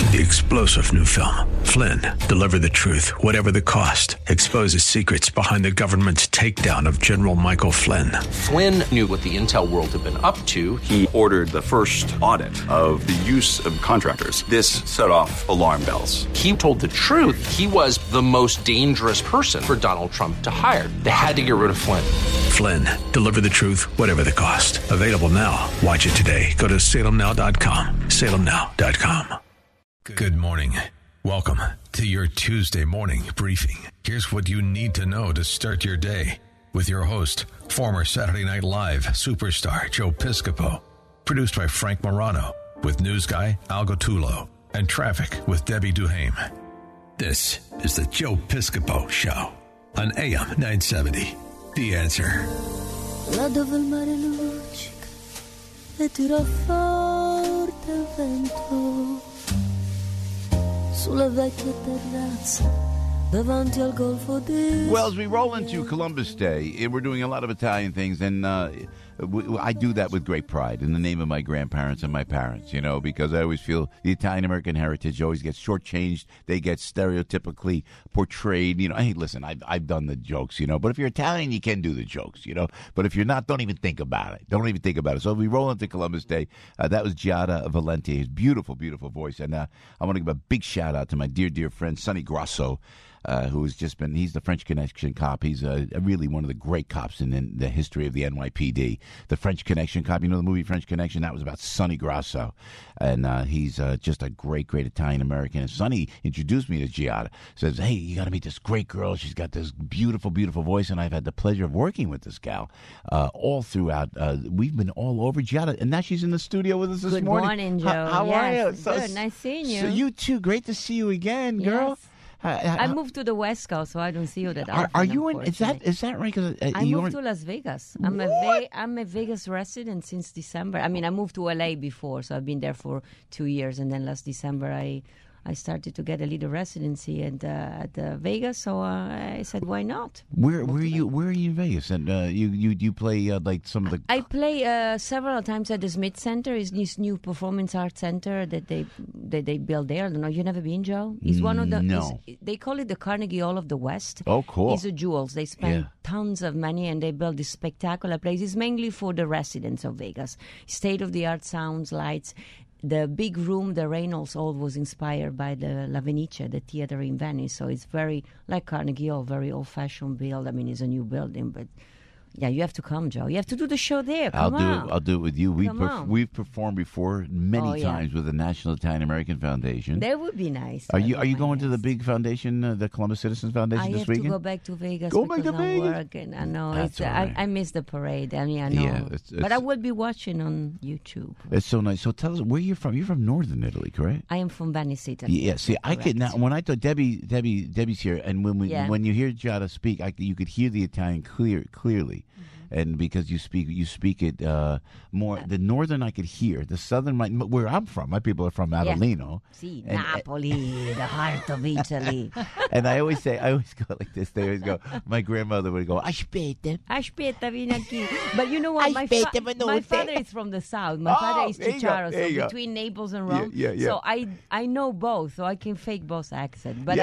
The explosive new film, Flynn, deliver the truth, whatever the cost, exposes secrets behind the government's takedown of General Michael Flynn. Flynn knew what the intel world had been up to. He ordered the first audit of the use of contractors. This set off alarm bells. He told the truth. He was the most dangerous person for Donald Trump to hire. They had to get rid of Flynn. Flynn, deliver the truth, whatever the cost. Available now. Watch it today. Go to salemnow.com. salemnow.com. Good morning. Welcome to your Tuesday morning briefing. Here's what you need to know to start your day with your host, former Saturday Night Live superstar Joe Piscopo. Produced by Frank Morano with news guy Al Gottulo and traffic with Debbie Duhame. This is the Joe Piscopo Show on AM 970. The Answer. Là dove il mare luccica e tira forte il vento sulla vecchia terrazza davanti al golfo di... Well, as we roll into Columbus Day, we're doing a lot of Italian things, and I do that with great pride in the name of my grandparents and my parents, you know, because I always feel the Italian-American heritage always gets shortchanged. They get stereotypically portrayed. You know, hey, listen, I've done the jokes, you know, but if you're Italian, you can do the jokes, you know. But if you're not, don't even think about it. Don't even think about it. So we roll into Columbus Day. That was Giada Valenti, his beautiful, beautiful voice. And I want to give a big shout-out to my dear, dear friend, Sonny Grosso, who has just been, he's the French Connection cop. He's really one of the great cops in the history of the NYPD. The French Connection cop, you know the movie French Connection? That was about Sonny Grosso. And he's just a great, great Italian-American. And Sonny introduced me to Giada. Says, hey, you got to meet this great girl. She's got this beautiful, beautiful voice. And I've had the pleasure of working with this gal all throughout. We've been all over Giada. And now she's in the studio with us this morning. Good morning, Joe. How are you? Good. Nice seeing you. So you too. Great to see you again, girl. Yes. I moved to the West Coast, so I don't see you that often. Are you in? Is that right? I moved to Las Vegas. I'm a Vegas resident since December. I mean, I moved to LA before, so I've been there for 2 years, and then last December I started to get a little residency at Vegas. So I said, why not? Where are you in Vegas? And you play like some of the. I play several times at the Smith Center. It's this new performance arts center that they built there. I don't know. You never been, Joe? It's one of the. No. They call it the Carnegie Hall of the West. Oh, cool! It's a jewels. They spend tons of money and they build this spectacular place. It's mainly for the residents of Vegas. State of the art sounds, lights. The big room, the Reynolds Hall, was inspired by the La Venice, the theater in Venice. So it's very like Carnegie Hall, very old-fashioned build. I mean, it's a new building, but yeah, you have to come, Joe. You have to do the show there. I'll do it with you. We've performed before many times with the National Italian American Foundation. That would be nice. Are you going to the big foundation, the Columbus Citizens Foundation this weekend? I have to go back to Vegas Go back to Vegas. Working. I know. That's all right. I miss the parade. I mean, I know. Yeah, but I will be watching on YouTube. It's so nice. So tell us where you're from. You're from Northern Italy, correct? I am from Venice, Italy. Yeah. See, correct. I could now. When I thought Debbie's here, and when you hear Giada speak, you could hear the Italian clearly. And because you speak it more. The northern I could hear. The southern, where I'm from, my people are from Avellino. See, Napoli, the heart of Italy. And I always go like this. They always go. My grandmother would go, Aspetta, vieni aquí. But you know what? My father is from the south. My father is Chicharo, so between Naples and Rome. Yeah. So I know both, so I can fake both accents. But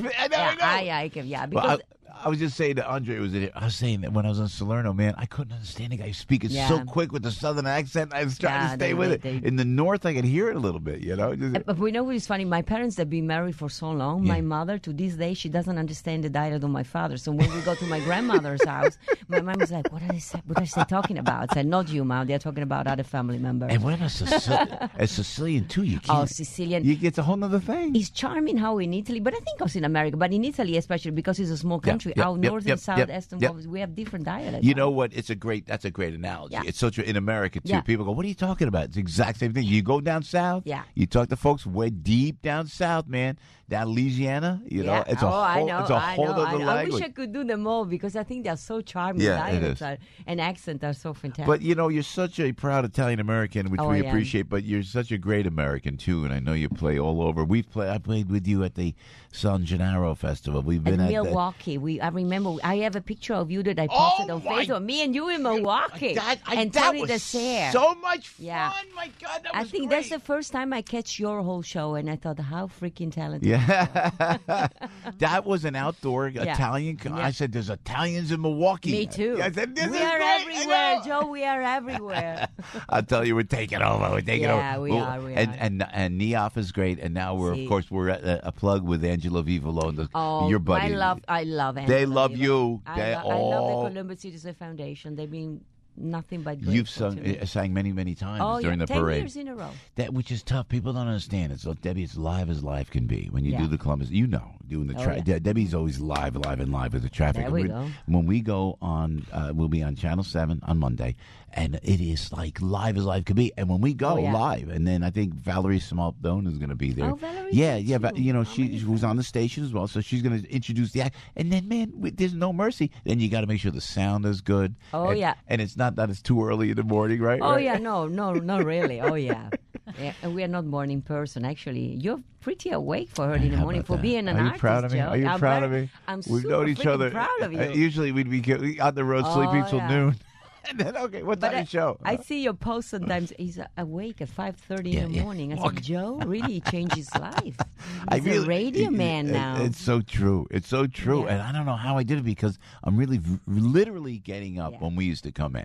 I can. Yeah, because. I was just saying to Andre, I was saying that when I was in Salerno, man, I couldn't understand the guy speaking so quick with the southern accent. I was trying to stay with it. In the north, I could hear it a little bit, you know. But we know what is funny. My parents have been married for so long. My mother, to this day, she doesn't understand the dialect of my father. So when we go to my grandmother's house, my mom is like, "What are they talking about?" I said, "Not you, Mom. They're talking about other family members." And when a Sicilian too, you can't. Oh, Sicilian! It's a whole other thing. It's charming how in Italy, but I think also in America, but in Italy especially because it's a small country. North and south, east and west, we have different dialects. You know what? That's a great analogy. Yeah. It's so true in America too. Yeah. People go, "What are you talking about?" It's the exact same thing. You go down south. Yeah. You talk to folks way deep down south, man. Down Louisiana, you know, it's a whole other language. I wish I could do them all because I think they're so charming. Dialects and accents are so fantastic. But you know, you're such a proud Italian American, which we appreciate. But you're such a great American too, and I know you play all over. I played with you at the San Gennaro Festival. We've been at Milwaukee. I remember I have a picture of you that I posted on Facebook. Me and you in Milwaukee. And Tony was Desser. so much fun. Yeah. My God, that was I think great. that's the first time I catch your whole show, and I thought, how freaking talented. Yeah. That was an outdoor Italian. I said, there's Italians in Milwaukee. Me too. I said, this we is are great. everywhere, Joe. We are everywhere. I'll tell you, we're taking over. We're taking over. Yeah, we are. And NEOF is great. And now we're at a plug with Angelo Vivolo, your buddy. I love Angelo. They love you. I love the Columbus Citizen Foundation. They've been nothing but great. You've sang many, many times during the 10 parade. 10 years in a row. Which is tough. People don't understand. It's Debbie. It's live as live can be when you do the Columbus. Doing the Debbie's always live with the traffic. There we go. When we go on, we'll be on Channel 7 on Monday, and it is like live as live can be. And when we go live, and then I think Valerie Smaldone is going to be there. Oh, Valerie. Yeah. But, she was on the station as well, so she's going to introduce the act. And then, man, there's no mercy. Then you got to make sure the sound is good. Oh, yeah. And it's not that it's too early in the morning, right? Oh, right? yeah. No, not really. Oh, yeah. Yeah, and we are not morning person. Actually, you're pretty awake for early in the morning for being an artist. Are you proud of me? Joe. Are you proud of me? I'm We've super known each other. proud of you. Usually we'd be on the road sleeping till noon. And then, what time is show? I see your post sometimes. He's awake at 5:30 in the morning. I said, Joe, really changed his life. He's a radio man now. It's so true. It's so true. Yeah. And I don't know how I did it because I'm really literally getting up when we used to come in.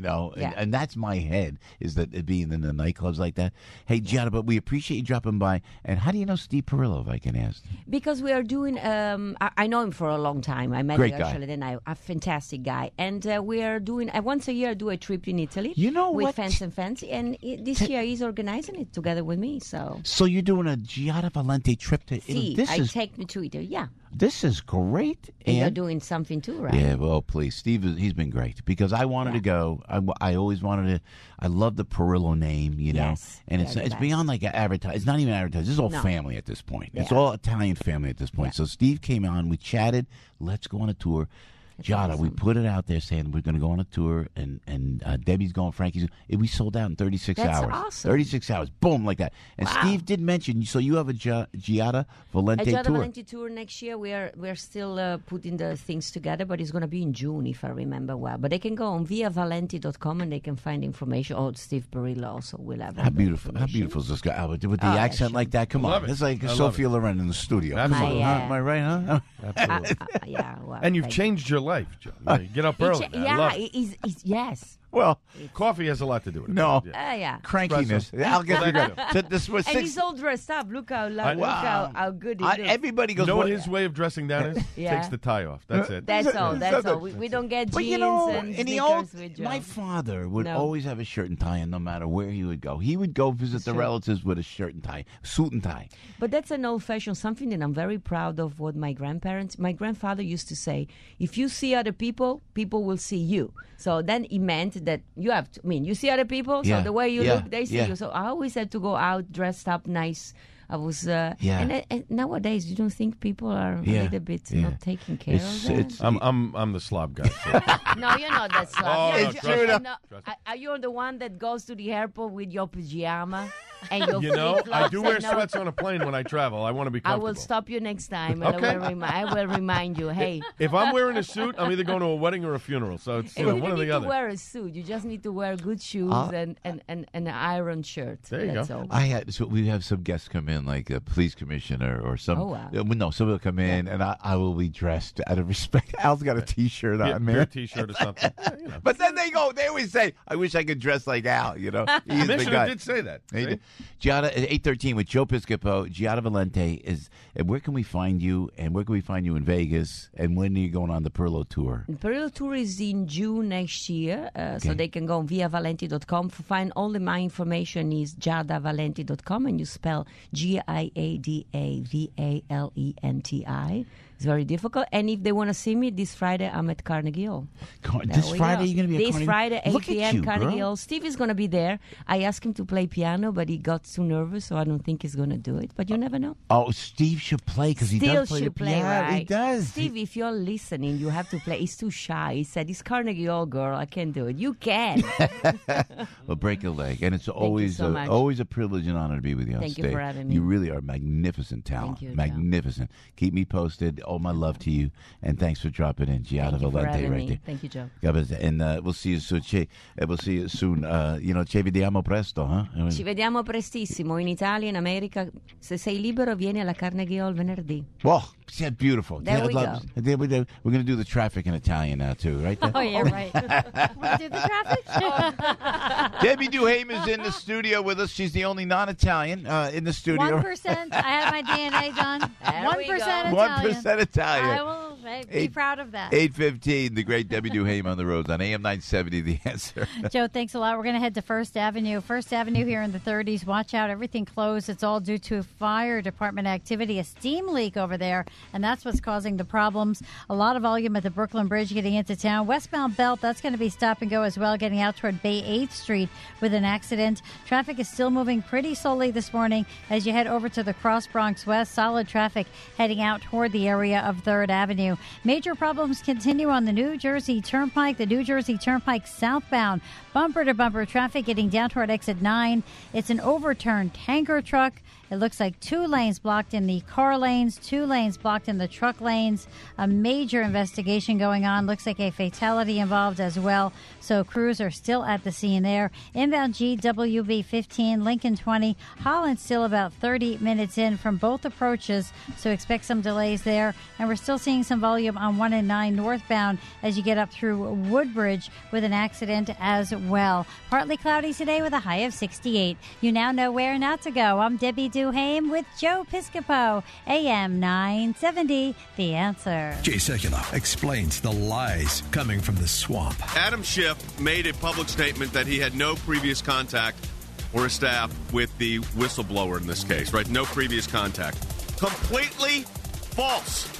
And that's my head, is that it being in the nightclubs like that. Hey, Giada, but we appreciate you dropping by. And how do you know Steve Perillo, if I can ask? Because we are doing, I know him for a long time. I met Great him guy. actually, then a fantastic guy. And we are doing, once a year, I do a trip in Italy. With what? Fans and Fancy. And this year he's organizing it together with me. So you're doing a Giada Valente trip to Italy? Take me to Italy, yeah. This is great. And you're doing something too, right? Yeah, well, please. Steve, he's been great because I wanted to go. I always wanted to. I love the Perillo name, Yes, and it's beyond like an advertise. It's not even advertising. This is all family at this point. Yeah. It's all Italian family at this point. So Steve came on. We chatted. Let's go on a tour. Giada, we put it out there saying we're going to go on a tour, and Debbie's going, Frankie's. We sold out in 36 That's hours. awesome. 36 hours, boom, like that. And Steve did mention, so you have a Giada Valente tour. A Giada Valente tour next year. We're still putting the things together, but it's going to be in June, if I remember well. But they can go on viavalenti.com and they can find information. Oh, Steve Perillo also will have. How beautiful is this guy with the accent like that? Come on, it's like Sophia Loren in the studio. Absolutely. Am I right, huh? Absolutely. Yeah, well, And you've changed your life, Joe. You get up early. I love it. Yes. Well, coffee has a lot to do with it. No. Yeah. Crankiness. I'll get you that. This was And he's all dressed up. Look how good he looks. Everybody goes. You know what his way of dressing down is? Yeah. Takes the tie off. That's it. That's all. We don't get jeans and sneakers with Joe. My father would always have a shirt and tie, and no matter where he would go, he would go visit the relatives with a shirt and tie, suit and tie. But that's an old-fashioned something that I'm very proud of. What my grandfather used to say: if you see other people, people will see you. So then it meant that you have to. You see other people, so the way you look, they see you. So I always had to go out dressed up nice. I was, and nowadays you don't think people are a little bit not taking care of that? I'm the slob guy. So. No, you're not that slob. Oh, You're no, trust me. Are you the one that goes to the airport with your pajama and your flip-flops? I do wear sweats on a plane when I travel. I want to be comfortable. I will stop you next time, and Okay. I will remind you, hey. If I'm wearing a suit, I'm either going to a wedding or a funeral. So it's You one or don't need the to other. wear a suit. You just need to wear good shoes and an iron shirt. There you That's go. all. We have some guests come in, like a police commissioner or some. Oh, wow. No, somebody will come in, and I will be dressed out of respect. Al's got a T-shirt on, Your man. T-shirt or something. But then they always say, I wish I could dress like Al, He's the Commissioner guy. did say that. He See? did. Giada at 8:13 with Joe Piscopo. Giada Valente is. And where can we find you? And where can we find you in Vegas? And when are you going on the Perillo tour? The Perillo tour is in June next year, so they can go on viavalenti.com. To find all of my information is giadavalenti.com, and you spell GIADAVALENTI. It's very difficult. And if they want to see me this Friday, I'm at Carnegie Hall. This Friday, you're going to be at This Friday, 8 Look at p.m. you, Carnegie girl. Hall. Steve is going to be there. I asked him to play piano, but he got too nervous, so I don't think he's going to do it. But you never know. Oh, Steve should play because he does play the should play, piano. right? He does. Steve, if you're listening, you have to play. He's too shy. He said, "It's Carnegie Hall, girl. I can't do it." You can. Well, break a leg, and it's always so much. always a privilege and honor to be with you on Thank you stage. for having me. You really are magnificent talent. Thank you, Joe. Magnificent. Keep me posted. all my love to you, and thanks for dropping in. Giada Valente right there. Thank you, Joe. And we'll see you soon. We'll see you soon. Ci vediamo presto, huh? Ci vediamo prestissimo in Italia, in America. Se sei libero, vieni alla Carnegie Hall venerdì. Oh, yeah, beautiful. There we go. We're going to do the traffic in Italian now, too, right? Oh, yeah, right. We'll do the traffic? Debbie Duhame is in the studio with us. She's the only non-Italian in the studio. 1%. I have my DNA done. 1% Italian. 1% Italian. I will be proud of that. 8:15, the great Debbie Duhame on the roads on AM 970, The Answer. Joe, thanks a lot. We're going to head to First Avenue. First Avenue here in the 30s. Watch out. Everything closed. It's all due to fire department activity, a steam leak over there, and that's what's causing the problems. A lot of volume at the Brooklyn Bridge getting into town. Westbound Belt, that's going to be stop and go as well, getting out toward Bay 8th Street with an accident. Traffic is still moving pretty slowly this morning as you head over to the Cross Bronx West. Solid traffic heading out toward the area of 3rd Avenue. Major problems continue on the New Jersey Turnpike. The New Jersey Turnpike southbound. Bumper-to-bumper traffic getting down toward exit 9. It's an overturned tanker truck. It looks like 2 lanes blocked in the car lanes, 2 lanes blocked in the truck lanes. A major investigation going on. Looks like a fatality involved as well. So crews are still at the scene there. Inbound GWB 15, Lincoln 20. Holland still about 30 minutes in from both approaches. So expect some delays there. And we're still seeing some volume on 1 and 9 northbound as you get up through Woodbridge with an accident as well. Partly cloudy today with a high of 68. You now know where not to go. I'm Debbie Duhame with Joe Piscopo, AM 970, The Answer. Jay Sekulow explains the lies coming from the swamp. Adam Schiff made a public statement that he had no previous contact or a staff with the whistleblower in this case, right? No previous contact. Completely false.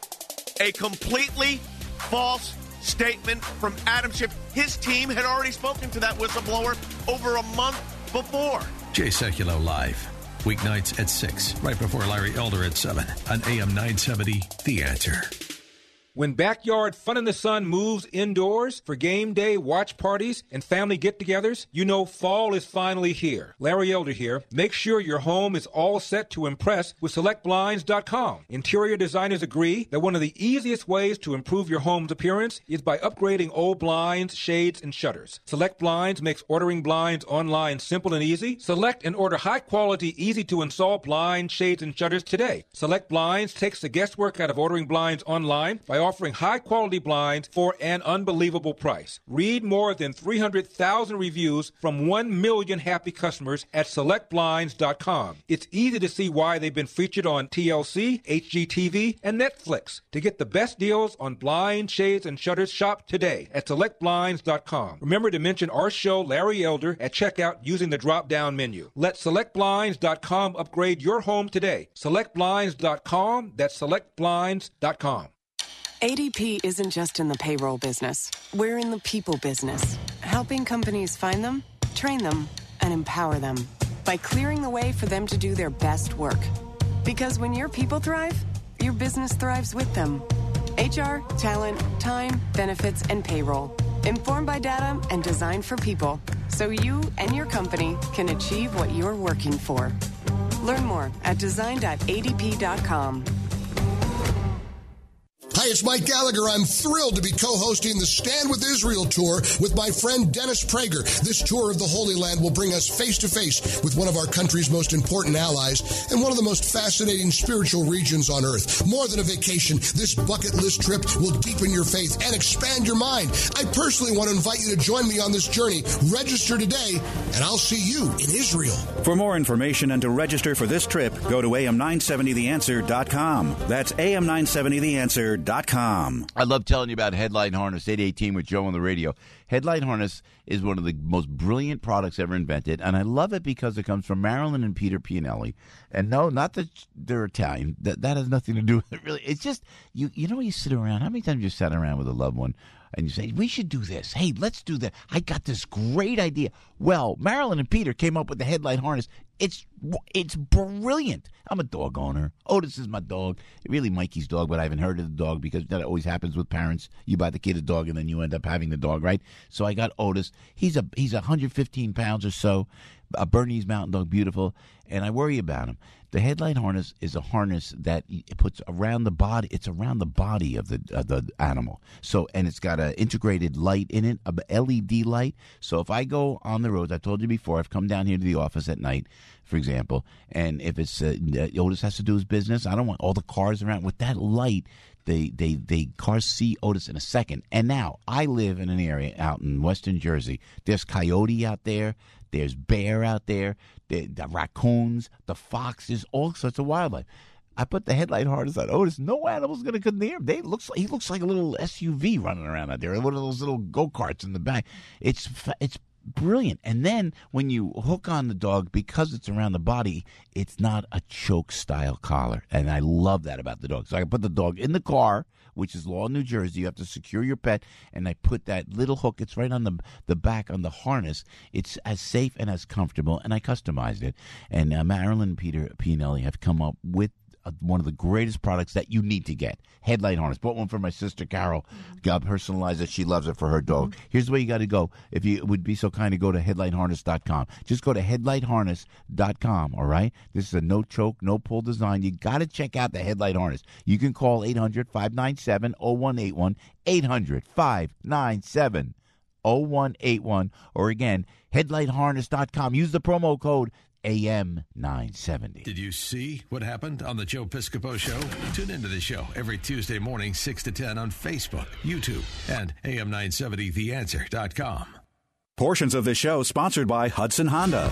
A completely false statement from Adam Schiff. His team had already spoken to that whistleblower over a month before. Jay Sekulow Live. Weeknights at 6, right before Larry Elder at 7 on AM 970, The Answer. When backyard fun in the sun moves indoors for game day, watch parties, and family get-togethers, you know fall is finally here. Larry Elder here. Make sure your home is all set to impress with SelectBlinds.com. Interior designers agree that one of the easiest ways to improve your home's appearance is by upgrading old blinds, shades, and shutters. Select Blinds makes ordering blinds online simple and easy. Select and order high-quality, easy-to-install blinds, shades, and shutters today. Select Blinds takes the guesswork out of ordering blinds online by offering high-quality blinds for an unbelievable price. Read more than 300,000 reviews from 1 million happy customers at SelectBlinds.com. It's easy to see why they've been featured on TLC, HGTV, and Netflix. To get the best deals on blinds, shades, and shutters, shop today at SelectBlinds.com. Remember to mention our show, Larry Elder, at checkout using the drop-down menu. Let SelectBlinds.com upgrade your home today. SelectBlinds.com, that's SelectBlinds.com. ADP isn't just in the payroll business. We're in the people business, helping companies find them, train them, and empower them by clearing the way for them to do their best work. Because when your people thrive, your business thrives with them. HR, talent, time, benefits, and payroll. Informed by data and designed for people, so you and your company can achieve what you're working for. Learn more at design.adp.com. Hi, it's Mike Gallagher. I'm thrilled to be co-hosting the Stand With Israel tour with my friend Dennis Prager. This tour of the Holy Land will bring us face-to-face with one of our country's most important allies and one of the most fascinating spiritual regions on earth. More than a vacation, this bucket list trip will deepen your faith and expand your mind. I personally want to invite you to join me on this journey. Register today, and I'll see you in Israel. For more information and to register for this trip, go to am970theanswer.com. That's am970theanswer.com. I love telling you about Headline Harness 818 with Joe on the radio. Headline Harness is one of the most brilliant products ever invented, and I love it because it comes from Marilyn and Peter Pianelli. And no, not that they're Italian. That has nothing to do with it, really. It's just, you know, you sit around. How many times you sat around with a loved one and you say, we should do this. Hey, let's do that. I got this great idea. Well, Marilyn and Peter came up with the Headline Harness. It's brilliant. I'm a dog owner. Otis is my dog. Really Mikey's dog, but I haven't heard of the dog because that always happens with parents. You buy the kid a dog and then you end up having the dog, right? So I got Otis. He's 115 pounds or so. a Bernese Mountain Dog, beautiful, and I worry about him. The headlight harness is a harness that it puts around the body. It's around the body of the animal. So, and it's got an integrated light in it, a LED light. So if I go on the roads, I told you before, I've come down here to the office at night, for example, and if it's Otis has to do his business, I don't want all the cars around. With that light, they cars see Otis in a second. And now I live in an area out in Western Jersey. There's coyote out there. There's bear out there, the raccoons, the foxes, all sorts of wildlife. I put the headlight harness on Otis. No animal's going to come near him. He looks like a little SUV running around out there, one of those little go-karts in the back. It's brilliant. And then when you hook on the dog, because it's around the body, it's not a choke-style collar. And I love that about the dog. So I put the dog in the car, which is law in New Jersey. You have to secure your pet, and I put that little hook. It's right on the back on the harness. It's as safe and as comfortable, and I customized it. And Marilyn and Peter Pianelli have come up with one of the greatest products that you need to get. Headlight harness. Bought one for my sister Carol. Got personalized it. She loves it for her dog. Here's the way you got to go. If you would be so kind to go to headlightharness.com. Just go to headlightharness.com, all right? This is a no choke, no pull design. You got to check out the headlight harness. You can call 800-597-0181, 800-597-0181, or again, headlightharness.com. Use the promo code AM 970. Did you see what happened on the Joe Piscopo Show? Tune into the show every Tuesday morning, 6 to 10 on Facebook, YouTube, and AM970theanswer.com. Portions of this show sponsored by Hudson Honda.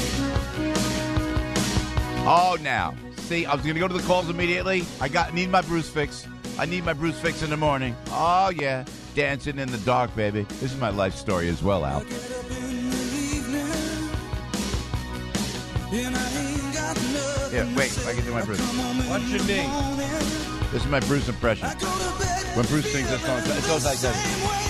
Oh, now. See, I was going to go to the calls immediately. Need my Bruce fix. I need my Bruce fix in the morning. Oh, yeah. Dancing in the dark, baby. This is my life story as well, Al. Yeah, wait, I can do my Bruce. What's your name? This is my Bruce impression. When Bruce sings this song, it goes like that.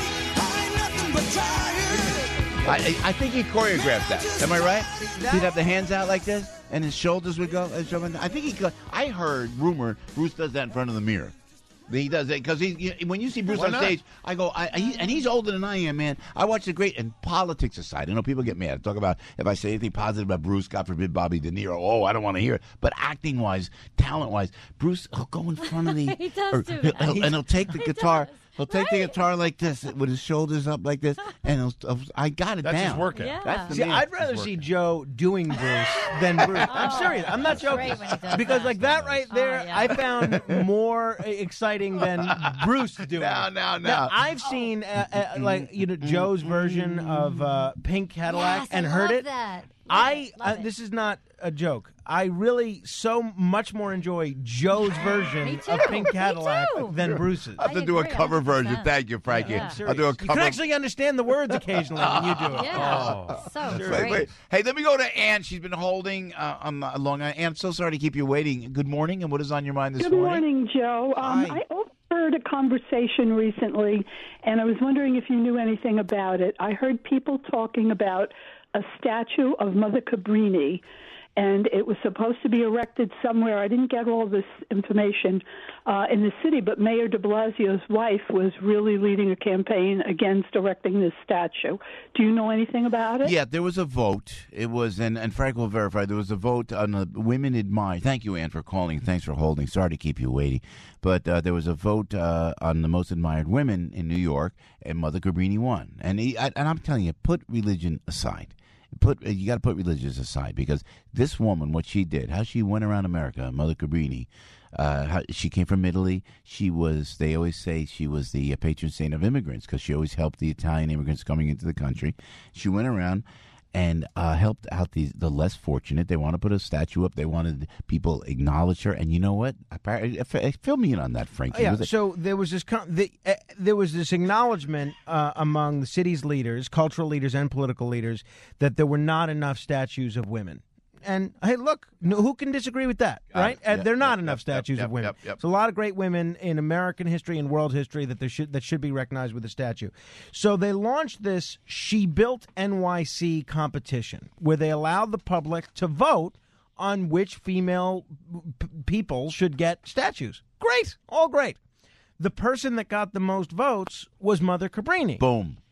I think he choreographed that. Am I right? He'd have the hands out like this, and his shoulders would go. I think he could. I heard rumor Bruce does that in front of the mirror. He does it because when you see Bruce on stage, I go, and he's older than I am, man. I watch the great, and politics aside, I know people get mad. I talk about if I say anything positive about Bruce, God forbid Bobby De Niro. Oh, I don't want to hear it. But acting-wise, talent-wise, Bruce, he'll go in front of the, he does do that. And he'll take the guitar. He'll take the guitar like this, with his shoulders up like this, and I got it That's down. His workout. Yeah. That's See, I'd rather see Joe doing Bruce than Bruce. I'm serious. I'm not joking. Because like that right there, I found more exciting than Bruce doing. No. I've seen Joe's version of Pink Cadillac and heard it. That. This is not a joke. I really so much more enjoy Joe's version of Pink Cadillac than Bruce's. I have to do a cover version. Thank you, Frankie. Yeah. I'll do a cover. You can actually understand the words occasionally when you do it. Yeah. So great. Wait. Hey, let me go to Ann. She's been holding on Long Island. Ann, I'm so sorry to keep you waiting. Good morning, and what is on your mind this morning? Good morning, Joe. I overheard a conversation recently, and I was wondering if you knew anything about it. I heard people talking about a statue of Mother Cabrini, and it was supposed to be erected somewhere. I didn't get all this information in the city, but Mayor de Blasio's wife was really leading a campaign against erecting this statue. Do you know anything about it? Yeah, there was a vote. It was, and Frank will verify, there was a vote on the Women Admire. Thank you, Ann, for calling. Thanks for holding. Sorry to keep you waiting. But there was a vote on the most admired women in New York, and Mother Cabrini won. And I'm telling you, put religion aside. You got to put religions aside, because this woman, what she did, how she went around America, Mother Cabrini, she came from Italy. They always say she was the patron saint of immigrants, because she always helped the Italian immigrants coming into the country. She went around and helped out the less fortunate. They want to put a statue up. They wanted people acknowledge her. And you know what? Fill me in on that, Frankie. Yeah. So there was this acknowledgement among the city's leaders, cultural leaders, and political leaders that there were not enough statues of women. And hey, look, who can disagree with that, right? There are not enough statues of women. There's a lot of great women in American history and world history that should be recognized with a statue. So they launched this She Built NYC competition, where they allowed the public to vote on which female people should get statues. Great, all great. The person that got the most votes was Mother Cabrini. Boom.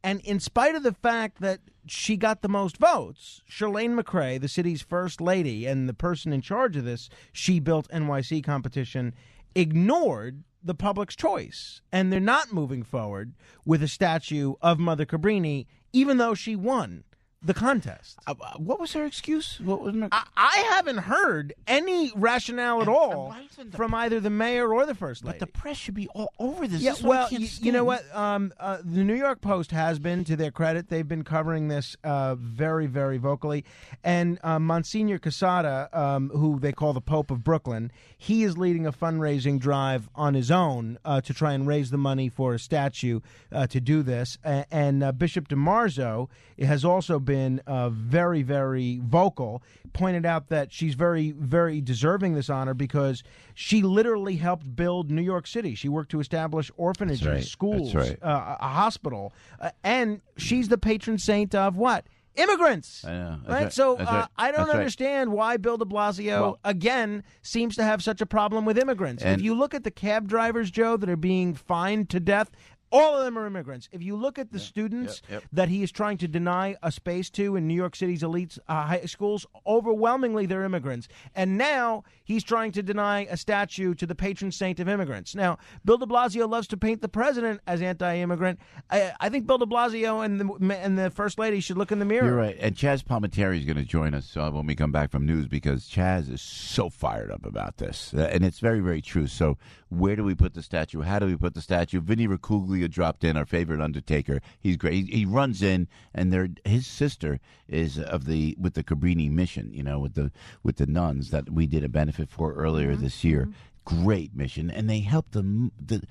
And in spite of the fact that she got the most votes, Chirlane McCray, the city's first lady and the person in charge of this She Built NYC competition, ignored the public's choice. And they're not moving forward with a statue of Mother Cabrini, even though she won the contest. What was her excuse? What was her... I haven't heard any rationale at all from either the mayor or the first lady. But the press should be all over this. Yeah, this well, you know what? The New York Post has been, to their credit, they've been covering this very, very vocally. And Monsignor Casada, who they call the Pope of Brooklyn, he is leading a fundraising drive on his own to try and raise the money for a statue to do this. And Bishop DiMarzo has also been very, very vocal, pointed out that she's very, very deserving this honor because she literally helped build New York City. She worked to establish orphanages, schools, a hospital, and she's the patron saint of what? Immigrants. Right? So I don't understand why Bill de Blasio, again, seems to have such a problem with immigrants. If you look at the cab drivers, Joe, that are being fined to death, all of them are immigrants. If you look at the students that he is trying to deny a space to in New York City's elite high schools, overwhelmingly they're immigrants. And now he's trying to deny a statue to the patron saint of immigrants. Now, Bill de Blasio loves to paint the president as anti-immigrant. I think Bill de Blasio and the First Lady should look in the mirror. You're right. And Chaz Palminteri is going to join us when we come back from news because Chaz is so fired up about this. And it's very, very true. So where do we put the statue? How do we put the statue? Vinny Racuglia dropped in, our favorite undertaker. He's great. He runs in, and his sister is with the Cabrini mission, with the nuns that we did a benefit for earlier this year. Great mission, and they help the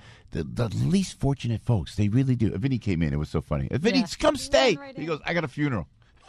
least fortunate folks. They really do. Vinny came in. It was so funny. Vinny, come stay. He goes, I got a funeral.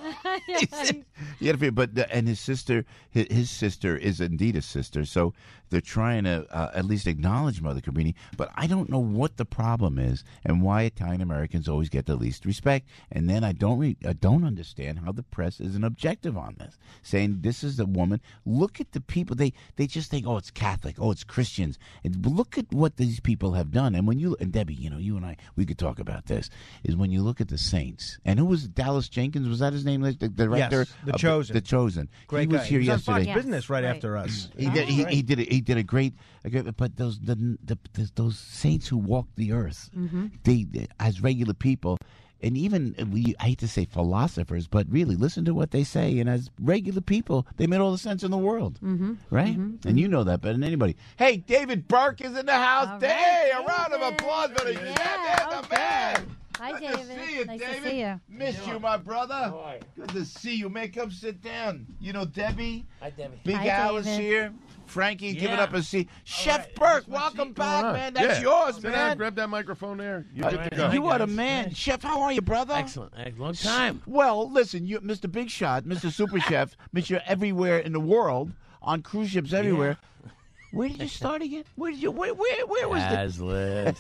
And his sister is indeed a sister, so they're trying to at least acknowledge Mother Cabrini. But I don't know what the problem is and why Italian Americans always get the least respect. And then I don't understand how the press isn't objective on this, saying this is the woman. Look at the people. They just think, oh, it's Catholic, oh, it's Christians. And look at what these people have done. And and Debbie, you and I, we could talk about this. Is when you look at the saints, and who was Dallas Jenkins? Was that his name? The director, yes, The Chosen. The Chosen. Great he was guy. here he was yesterday. On Fox Business right after us. He did a great. But those saints who walked the earth, they as regular people, and even I hate to say philosophers, but really listen to what they say. And as regular people, they made all the sense in the world, right? And you know that better than anybody. Hey, David Burke is in the house. Hey, a round of applause for the man. Hi, David. Good to see you, nice David. to see you. Miss you, my brother. Good to see you. Man, come sit down. Debbie. Hi, Debbie. Big Hi, Al is David. here. Frankie, give it up a seat. Chef Burke, welcome back, man. That's yours, Sit man. down, grab that microphone there. You're good to go. You are the man. Chef, how are you, brother? Excellent. Long time. Well, listen, you, Mr. Big Shot, Mr. Super Chef, Mr. Everywhere in the world, on cruise ships everywhere. Where did you start again? Where was Hazlitt.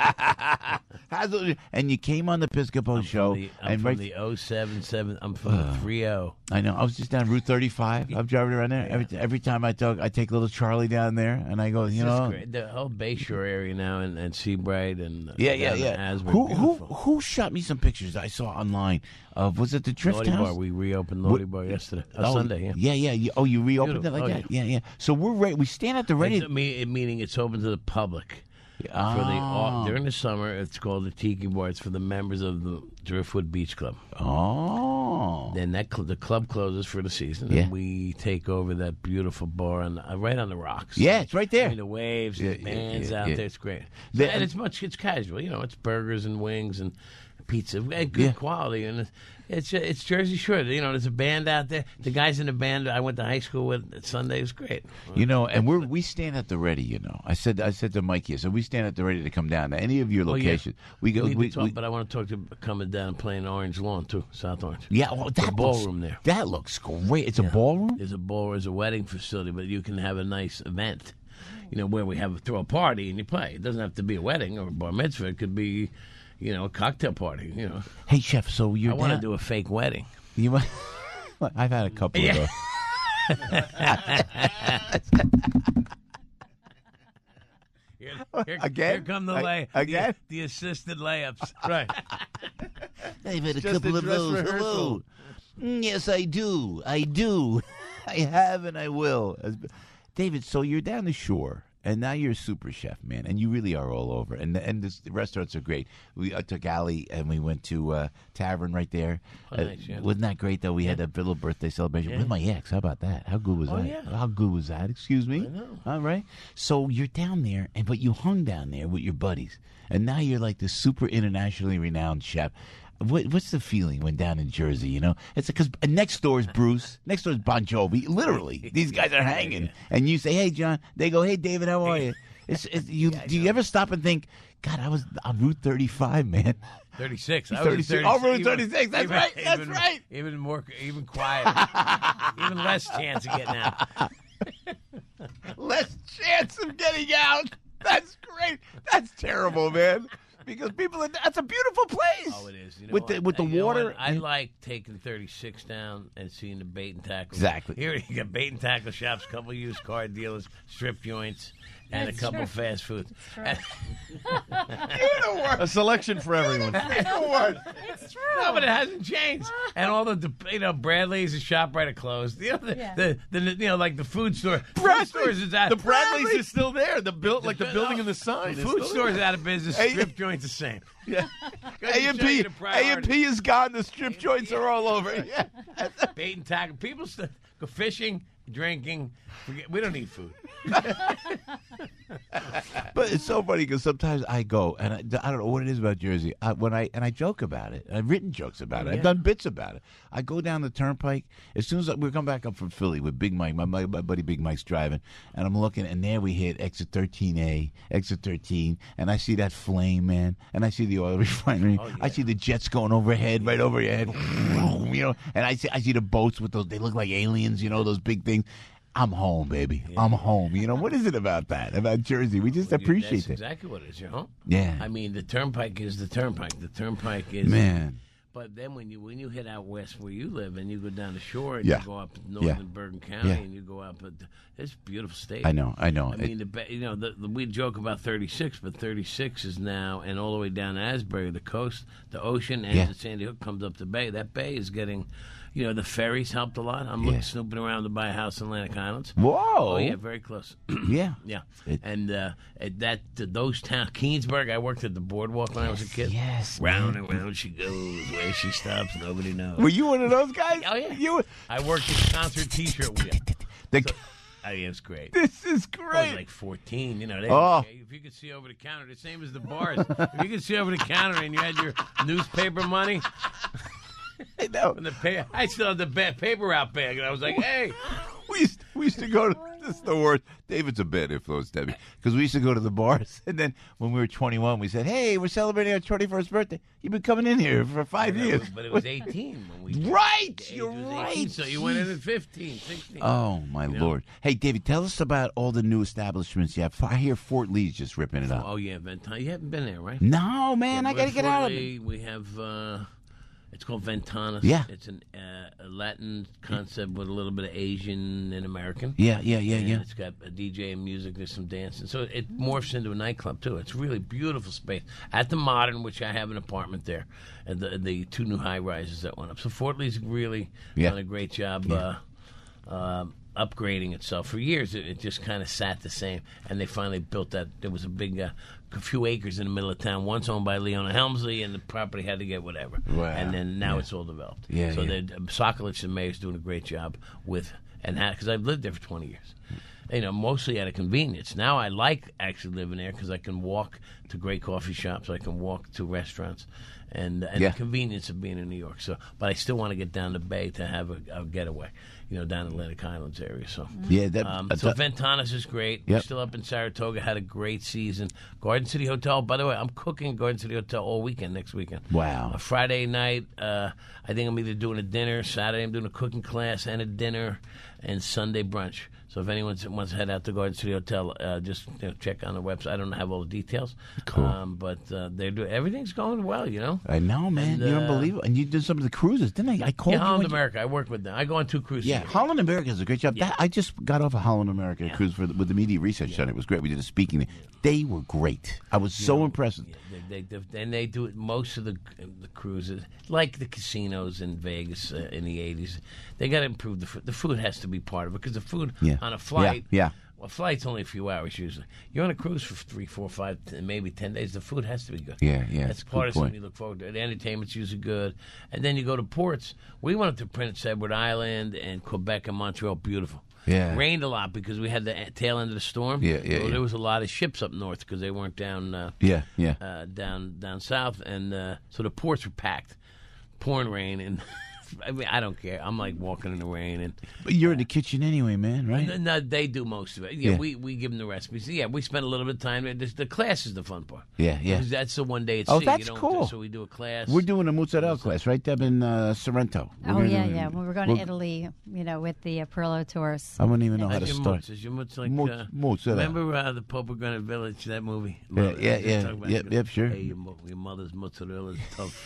Hazlitt. And you came on the Piscopo show. I'm from the 077. I'm from the 30. I know. I was just down Route 35. I'm driving around there. Every time I talk, I take little Charlie down there, and I go, great. The whole Bayshore area now, and Seabright, and Asbury. Who shot me some pictures I saw online of, was it the Drift Naughty House? Bar. We reopened Naughty Bar yesterday. Sunday, Yeah. Oh, you reopened Beautiful. it like that? Yeah. So we're ready. We stand at the ready. Meaning it's open to the public. During the summer, it's called the Tiki Bar. It's for the members of the Driftwood Beach Club. Oh. Then the club closes for the season, and we take over that beautiful bar right on the rocks. Yeah, it's right there. I mean, the waves, the bands out there. It's great. And it's casual. It's burgers and wings and pizza, good quality, and it's Jersey Shore. There's a band out there. The guys in the band I went to high school with at Sunday was great. And we stand at the ready. I said to Mike here, so we stand at the ready to come down to any of your locations. We talk, but I want to talk to coming down and playing Orange Lawn too, South Orange. Yeah, that ballroom there. That looks great. It's a ballroom. It's a ballroom. It's a wedding facility, but you can have a nice event. Where we throw a party and you play. It doesn't have to be a wedding or a bar mitzvah. It could be a cocktail party, Hey, Chef, so I want to do a fake wedding. I've had a couple of those. Here come the again? the assisted layups. Right. I've had a couple of those. Hello. Yes, I do. I have and I will. David, so you're down the shore. And now you're a super chef, man, and you really are all over. And the restaurants are great. We took Allie and we went to Tavern right there. Nice, yeah. Wasn't that great, though? We had a little birthday celebration with my ex. How about that? How good was that? Yeah. How good was that? Excuse me? I know. All right. So you're down there, but you hung down there with your buddies. And now you're like this super internationally renowned chef. What's the feeling when down in Jersey, you know? It's because next door is Bruce. Next door is Bon Jovi. Literally, these guys are hanging. And you say, hey, John. They go, hey, David, how are you? Do you ever stop and think, God, I was on Route 35, man. 36. 36. Oh, Route 36. That's right. That's right. Even quiet. Even less chance of getting out. Less chance of getting out. That's great. That's terrible, man. Because that's a beautiful place. Oh, it is. You know with the water. I like taking 36 down and seeing the bait and tackle. Exactly. Here you got bait and tackle shops, a couple of used car dealers, strip joints, and a couple of fast foods. A selection for everyone. It's true. No, but it hasn't changed. And all the Bradley's, the shop right closed. The like the food store. Food stores is out. The Bradley's is still there. The building and the sign. Food stores out of business. Strip joints the same. Yeah. A&P is gone. The strip joints are all over. Yeah. Bait and tackle. People go fishing, drinking. We don't need food. But it's so funny because sometimes I go and I don't know what it is about Jersey. I joke about it. I've written jokes about it. I've done bits about it. I go down the turnpike as soon as we come back up from Philly with Big Mike. My buddy Big Mike's driving, and I'm looking, and there we hit exit 13A, exit 13, and I see that flame, man, and I see the oil refinery. I see the jets going overhead, right over your head, you know, and I see the boats with those. They look like aliens, you know, those big things. I'm home, baby. Yeah. I'm home. You know, what is it about that, about Jersey? We just appreciate it. That's exactly what it is. You're home. Yeah. I mean, the turnpike is the turnpike. The turnpike is... Man. But then when you hit out west where you live and you go down the shore and you go up northern Bergen County and you go up... It's a beautiful state. I know. I mean, we joke about 36, but 36 is now, and all the way down to Asbury, the coast, the ocean, and the Sandy Hook comes up the bay. That bay is getting... You know, the ferries helped a lot. I'm snooping around to buy a house in Atlantic Islands. Whoa! Oh, yeah, very close. Yeah. And those towns, Keensburg, I worked at the boardwalk when I was a kid. Yes. Round and round she goes. Where she stops, nobody knows. Were you one of those guys? Oh, yeah. I worked at Concert T-shirt wheel. It was great. This is great. I was like 14. You know, if you could see over the counter, the same as the bars. If you could see over the counter and you had your newspaper money... I know. I still had the paper route bag, and I was like, hey. We used to go to, this is the worst. David's a bad influence, Debbie, because we used to go to the bars, and then when we were 21, we said, hey, we're celebrating our 21st birthday. You've been coming in here for 5 years. But it was 18 when we... Right! You're right. 18, so you went in at 15, 16. Oh, my Lord. Hey, David, tell us about all the new establishments you have. I hear Fort Lee's just ripping it up. Oh, yeah. You haven't been there, right? No, man. I got to get out of it. We have... It's called Ventanas. Yeah. It's a Latin concept with a little bit of Asian and American. Yeah. And it's got a DJ and music. There's some dancing. So it morphs into a nightclub, too. It's really beautiful space. At the Modern, which I have an apartment there, and the two new high-rises that went up. So Fort Lee's really done a great job upgrading itself. For years, it just kind of sat the same, and they finally built that. There was a big... a few acres in the middle of town, once owned by Leona Helmsley, and the property had to get whatever. Wow. And then now it's all developed. So Sokolich, the mayor's doing a great job with, and because I've lived there for 20 years. You know, mostly out of convenience. Now I like actually living there because I can walk to great coffee shops, I can walk to restaurants, and the convenience of being in New York. So, but I still want to get down to Bay to have a getaway, you know, down in Atlantic Islands area. So, so Ventanas is great. We're still up in Saratoga. Had a great season. Garden City Hotel. By the way, I'm cooking Garden City Hotel all weekend next weekend. Wow. Friday night, I think I'm either doing a dinner. Saturday, I'm doing a cooking class and a dinner, and Sunday brunch. So if anyone wants to head out to Garden City Hotel, just check on the website. I don't have all the details. Cool. But everything's going well, I know, man. You're unbelievable. And you did some of the cruises, didn't I? I called you. Holland America. I work with them. I go on 2 cruises. Yeah, Holland America does a great job. I just got off a Holland America cruise with the Media Research Center. It was great. We did a speaking. They were great. I was so impressed. They do it most of the cruises, like the casinos in Vegas in the 80s. They got to improve the food. The food has to be part of it because the food on a flight. Yeah. Well, a flight's only a few hours usually. You're on a cruise for 3, 4, 5, maybe 10 days. The food has to be good. Yeah. That's part of something you look forward to. The entertainment's usually good. And then you go to ports. We went up to Prince Edward Island and Quebec and Montreal. Beautiful. Yeah. It rained a lot because we had the tail end of the storm. Yeah. There was a lot of ships up north because they weren't down down south. And so the ports were packed. Pouring rain. And I mean, I don't care. I'm like walking in the rain. But you're in the kitchen anyway, man, right? No, they do most of it. Yeah. We give them the recipes. Yeah, we spend a little bit of time. The class is the fun part. Yeah. Because that's the one day at sea. Oh, that's cool. So we do a class. We're doing a mozzarella class, right, Deb, in Sorrento. Well, we're going to Italy, with the Perillo tours. I wouldn't even know how to start. Is your mozz like, mozzarella. Remember the Popegranate Village, that movie? Yep, sure. Hey, your mother's mozzarella is tough.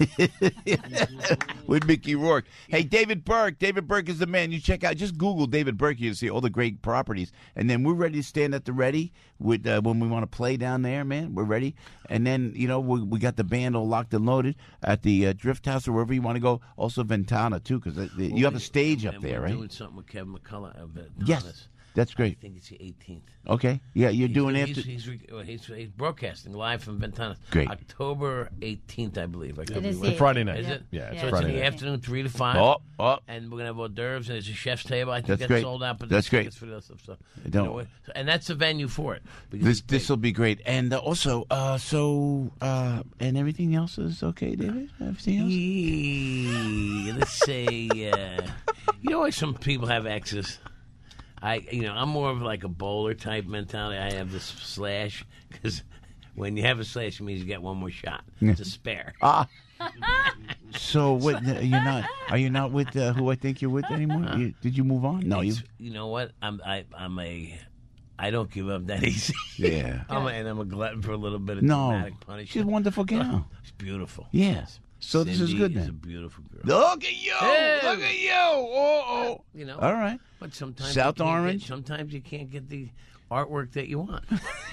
With Mickey Rourke. Hey, David Burke. David Burke is the man. You check out, just Google David Burke. You'll see all the great properties. And then we're ready to stand at the ready with when we want to play down there, man. We're ready. And then, we got the band all locked and loaded at the Drift House or wherever you want to go. Also Ventana, too, because you have a stage up there, right? We're doing something with Kevin McCullough of it. Yes. That's great. I think it's the 18th. Okay. Yeah, you're doing after. He's broadcasting live from Ventana. Great. October 18th, I believe. It is Friday night. Is it? Yeah, it's so Friday it's in the night. afternoon, 3 to 5. Oh. And we're going to have hors d'oeuvres, and there's a chef's table. I think That's great. sold out, but That's great. For the stuff. So, Don't. And that's the venue for it. This will be great. And also, and everything else is okay, David? Everything else? Let's say, some people have exes. I'm more of like a bowler type mentality. I have this slash because when you have a slash, it means you get one more shot. It's a spare. So what? Are you not with who I think you're with anymore? Did you move on? No, you know what? I don't give up that easy. Yeah. I'm a glutton for a little bit of dramatic punishment. She's a wonderful gal. She's beautiful. Yes. So Cindy this is good then. Is a beautiful girl. Look at you! Hey. Look at you! Oh. All right. But sometimes South Orange. Sometimes you can't get the artwork that you want.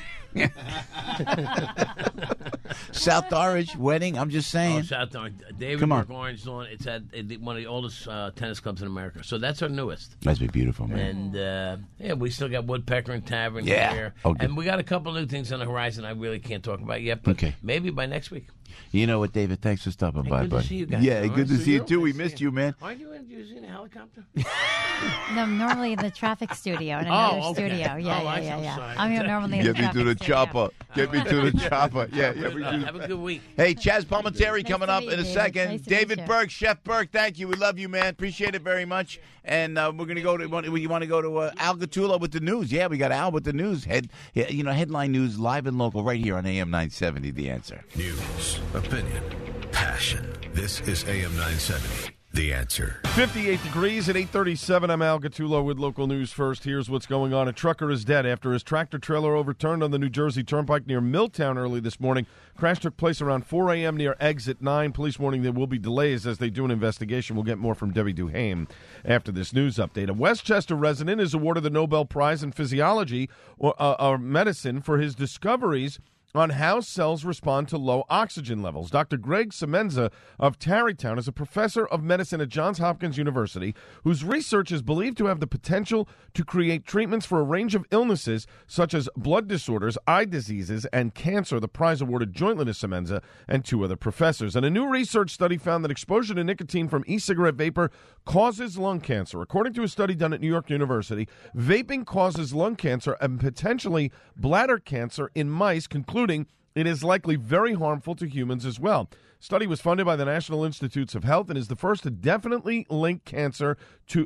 South Orange wedding. I'm just saying. Oh, South Orange. David Burke Orange Lawn. It's at one of the oldest tennis clubs in America. So that's our newest. That's be beautiful, man. And we still got Woodpecker and Tavern here. Okay. And we got a couple new things on the horizon. I really can't talk about yet, but maybe by next week. You know what, David? Thanks for stopping by, good buddy. To see you guys. Yeah, good to see you too. We missed you, man. Aren't you in a helicopter? No, I'm normally in the traffic studio in another studio. Yeah. I'm normally in the traffic studio. Get me to the chopper. Yeah. Have a good week. Hey, Chaz Palminteri coming up in a second. Nice David Burke, Chef Burke, thank you. We love you, man. Appreciate it very much. And we're going to go to. You want to go to Al Gattullo with the news? Yeah, we got Al with the news. Headline news, live and local, right here on AM 970. The Answer. News, opinion, passion. This is AM 970. The Answer. 58 degrees at 8:37. I'm Al Gattullo with local news first. Here's what's going on. A trucker is dead after his tractor trailer overturned on the New Jersey Turnpike near Milltown early this morning. Crash took place around 4 a.m. near Exit 9. Police warning there will be delays as they do an investigation. We'll get more from Debbie Duhame after this news update. A Westchester resident is awarded the Nobel Prize in Physiology or medicine for his discoveries on how cells respond to low oxygen levels. Dr. Greg Semenza of Tarrytown is a professor of medicine at Johns Hopkins University whose research is believed to have the potential to create treatments for a range of illnesses such as blood disorders, eye diseases, and cancer. The prize awarded jointly to Semenza and 2 other professors. And a new research study found that exposure to nicotine from e-cigarette vapor causes lung cancer. According to a study done at New York University, vaping causes lung cancer and potentially bladder cancer in mice, concluding it is likely very harmful to humans as well. Study was funded by the National Institutes of Health and is the first to definitively link cancer to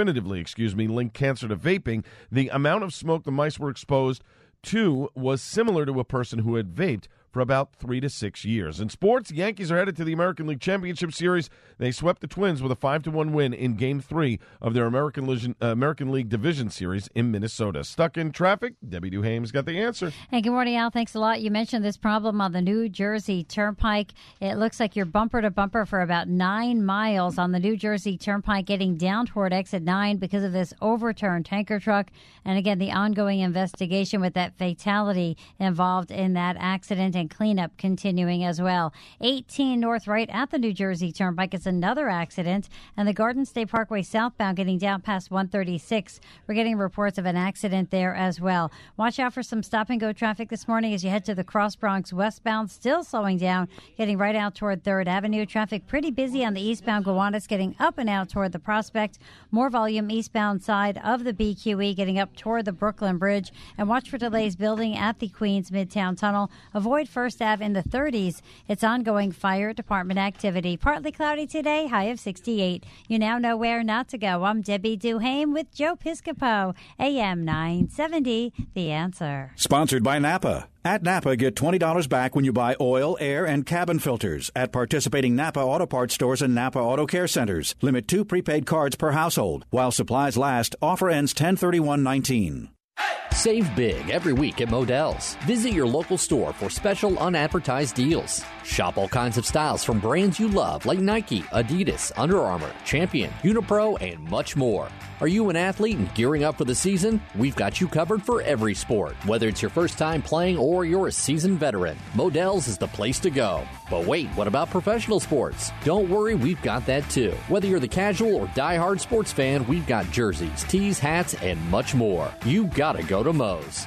vaping. The amount of smoke the mice were exposed to was similar to a person who had vaped for about 3 to 6 years. In sports, the Yankees are headed to the American League Championship Series. They swept the Twins with a 5-1 win in Game 3 of their American League Division Series in Minnesota. Stuck in traffic? Debbie Duhame's got the answer. Hey, good morning, Al. Thanks a lot. You mentioned this problem on the New Jersey Turnpike. It looks like you're bumper to bumper for about 9 miles on the New Jersey Turnpike getting down toward exit 9 because of this overturned tanker truck. And again, the ongoing investigation with that fatality involved in that accident and cleanup continuing as well. 18 North right at the New Jersey Turnpike is another accident, and the Garden State Parkway southbound getting down past 136. We're getting reports of an accident there as well. Watch out for some stop-and-go traffic this morning as you head to the Cross Bronx westbound, still slowing down, getting right out toward 3rd Avenue. Traffic pretty busy on the eastbound Gowanus, getting up and out toward the Prospect. More volume eastbound side of the BQE, getting up toward the Brooklyn Bridge. And watch for delays building at the Queens Midtown Tunnel. Avoid First Ave in the 30s. It's ongoing fire department activity. Partly cloudy today, high of 68. You now know where not to go. I'm Debbie Duhame with Joe Piscopo, AM 970, The Answer. Sponsored by Napa. At Napa, get $20 back when you buy oil, air, and cabin filters at participating Napa Auto Parts stores and Napa Auto Care Centers. Limit 2 prepaid cards per household. While supplies last, offer ends 10/31/19. Save big every week at Modell's. Visit your local store for special unadvertised deals. Shop all kinds of styles from brands you love like Nike, Adidas, Under Armour, Champion, Unipro, and much more. Are you an athlete and gearing up for the season? We've got you covered for every sport. Whether it's your first time playing or you're a seasoned veteran, Modell's is the place to go. But wait, what about professional sports? Don't worry, we've got that too. Whether you're the casual or diehard sports fan, we've got jerseys, tees, hats, and much more. You gotta go to Moe's.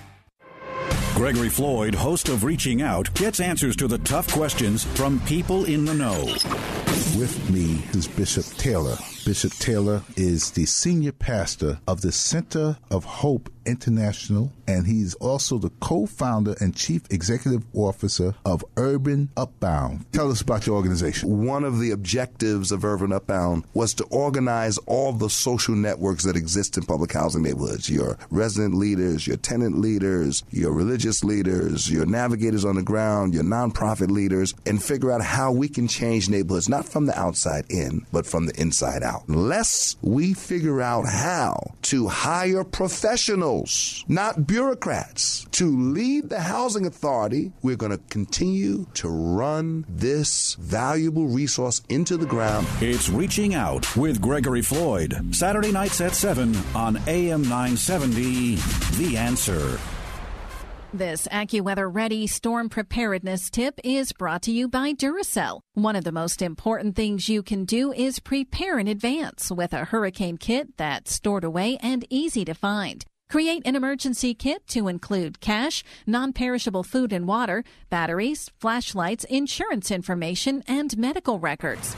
Gregory Floyd, host of Reaching Out, gets answers to the tough questions from people in the know. With me is Bishop Taylor. Bishop Taylor is the senior pastor of the Center of Hope International, and he's also the co-founder and chief executive officer of Urban Upbound. Tell us about your organization. One of the objectives of Urban Upbound was to organize all the social networks that exist in public housing neighborhoods. Your resident leaders, your tenant leaders, your religious leaders, your navigators on the ground, your nonprofit leaders, and figure out how we can change neighborhoods, not from the outside in, but from the inside out. Unless we figure out how to hire professionals, not bureaucrats, to lead the housing authority, we're going to continue to run this valuable resource into the ground. It's Reaching Out with Gregory Floyd, Saturday nights at 7 on AM 970, The Answer. This AccuWeather-ready storm preparedness tip is brought to you by Duracell. One of the most important things you can do is prepare in advance with a hurricane kit that's stored away and easy to find. Create an emergency kit to include cash, non-perishable food and water, batteries, flashlights, insurance information, and medical records.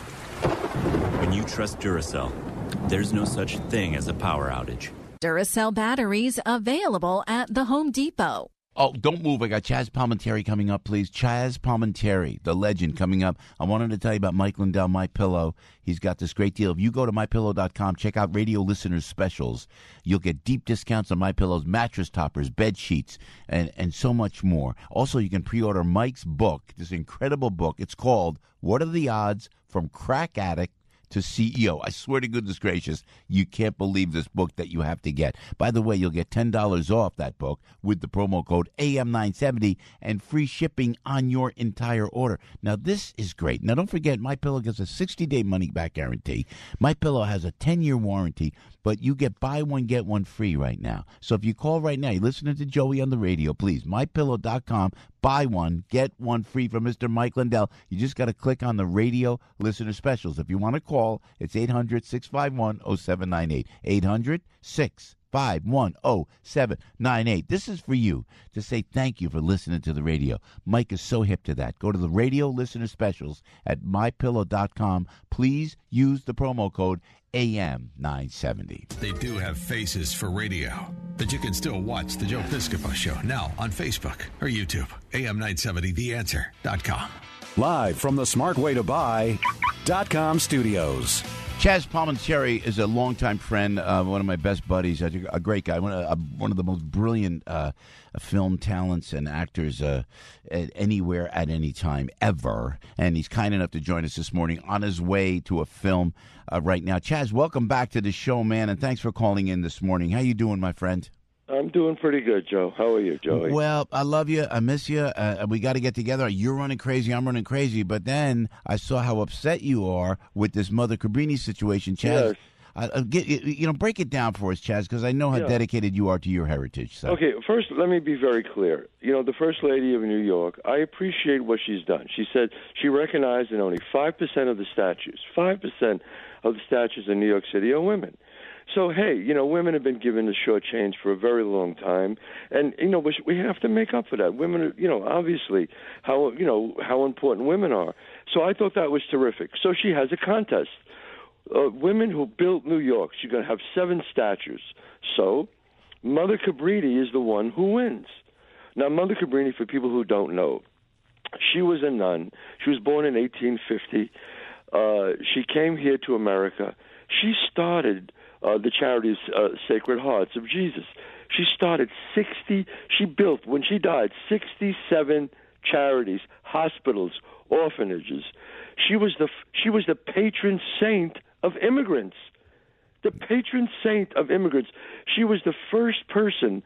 When you trust Duracell, there's no such thing as a power outage. Duracell batteries available at the Home Depot. Oh, don't move. I got Chaz Palminteri coming up, please. Chaz Palminteri, the legend, coming up. I wanted to tell you about Mike Lindell, MyPillow. He's got this great deal. If you go to MyPillow.com, check out radio listeners specials. You'll get deep discounts on MyPillow's mattress toppers, bed sheets, and so much more. Also, you can pre-order Mike's book, this incredible book. It's called What Are the Odds from Crack Addict to CEO. I swear to goodness gracious, you can't believe this book that you have to get. By the way, you'll get $10 off that book with the promo code AM970 and free shipping on your entire order. Now, this is great. Now, don't forget, MyPillow gives a 60-day money-back guarantee. MyPillow has a 10-year warranty, but you get buy one, get one free right now. So if you call right now, you're listening to Joey on the radio, please, MyPillow.com, buy one, get one free from Mr. Mike Lindell. You just got to click on the radio listener specials. If you want to call, it's 800-651-0798. 800-651-0798. This is for you to say thank you for listening to the radio. Mike is so hip to that. Go to the radio listener specials at MyPillow.com. Please use the promo code AM970. They do have faces for radio, but you can still watch the Joe Piscopo Show now on Facebook or YouTube. AM970theanswer.com. Live from the smartwaytobuy.com studios. Chaz Palminteri is a longtime friend, one of my best buddies, a great guy, one of the most brilliant film talents and actors anywhere at any time ever. And he's kind enough to join us this morning on his way to a film right now. Chaz, welcome back to the show, man, and thanks for calling in this morning. How you doing, my friend? I'm doing pretty good, Joe. How are you, Joey? Well, I love you. I miss you. We got to get together. You're running crazy. I'm running crazy. But then I saw how upset you are with this Mother Cabrini situation, Chaz. Yes. Break it down for us, Chaz, because I know how dedicated you are to your heritage. So. Okay, first, let me be very clear. The First Lady of New York, I appreciate what she's done. She said she recognized that only 5% of the statues, 5% of the statues in New York City are women. So, hey, women have been given the short change for a very long time, and, we have to make up for that. Women, obviously, how important women are. So I thought that was terrific. So she has a contest. Women who built New York, she's going to have 7 statues. So Mother Cabrini is the one who wins. Now, Mother Cabrini, for people who don't know, she was a nun. She was born in 1850. She came here to America. She started the charity Sacred Hearts of Jesus. She started she built, when she died, 67 charities, hospitals, orphanages. She was the patron saint of immigrants. The patron saint of immigrants. She was the first person,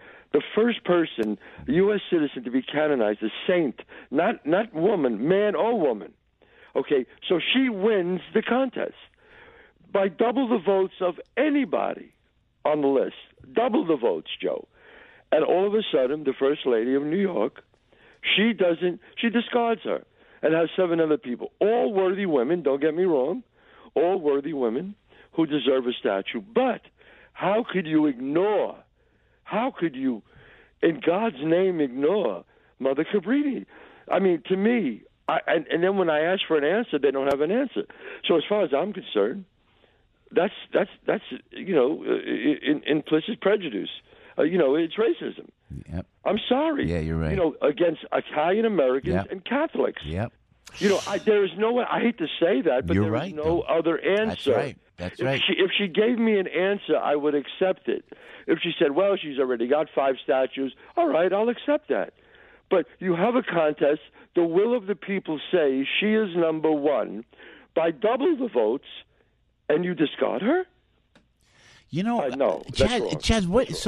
U.S. citizen to be canonized as saint, not woman, man or woman. Okay, so she wins the contest by double the votes of anybody on the list. Double the votes, Joe. And all of a sudden, the First Lady of New York, she discards her and has 7 other people. All worthy women, don't get me wrong, all worthy women who deserve a statue. But how could you, in God's name, ignore Mother Cabrini? I mean, to me, and then when I ask for an answer, they don't have an answer. So as far as I'm concerned, that's implicit prejudice. It's racism. Yep. I'm sorry. Yeah, you're right. Against Italian Americans and Catholics. Yep. There is no way. I hate to say that, but there is no other answer. That's right. If she gave me an answer, I would accept it. If she said, "Well, she's already got 5 statues," all right, I'll accept that. But you have a contest. The will of the people say she is number 1 by double the votes. And you discard her? No, Chaz,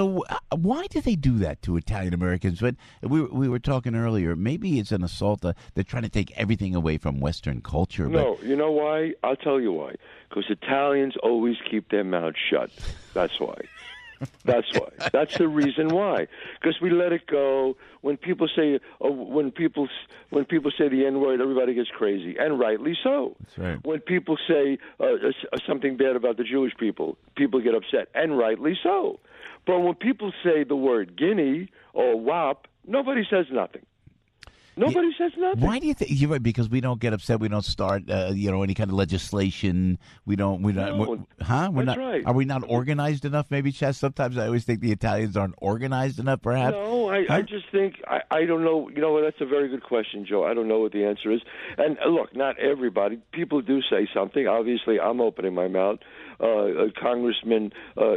why do they do that to Italian Americans? But we were talking earlier. Maybe it's an assault. They're trying to take everything away from Western culture. No, you know why? I'll tell you why. Because Italians always keep their mouths shut. That's why. That's why. That's the reason why. Because we let it go. When people say when people say the N-word, everybody gets crazy, and rightly so. That's right. When people say something bad about the Jewish people, people get upset, and rightly so. But when people say the word guinea or wop, nobody says nothing. Nobody says nothing. Why do you think you're right? Because we don't get upset. We don't start, any kind of legislation. We don't. We're not. Right. Are we not organized enough? Maybe, Chaz. Sometimes I always think the Italians aren't organized enough. Perhaps. No, I just think I don't know. That's a very good question, Joe. I don't know what the answer is. And look, not everybody. People do say something. Obviously, I'm opening my mouth. Congressman,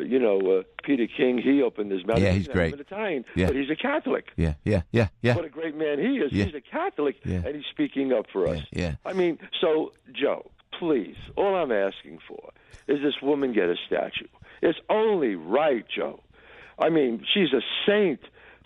Peter King, he opened his mouth. Yeah, he's great. He's an Italian, yeah. but he's a Catholic. Yeah. What a great man he is. Yeah. He's a Catholic, yeah. and he's speaking up for us. Yeah. I mean, so, Joe, please, all I'm asking for is this woman get a statue. It's only right, Joe. I mean, she's a saint,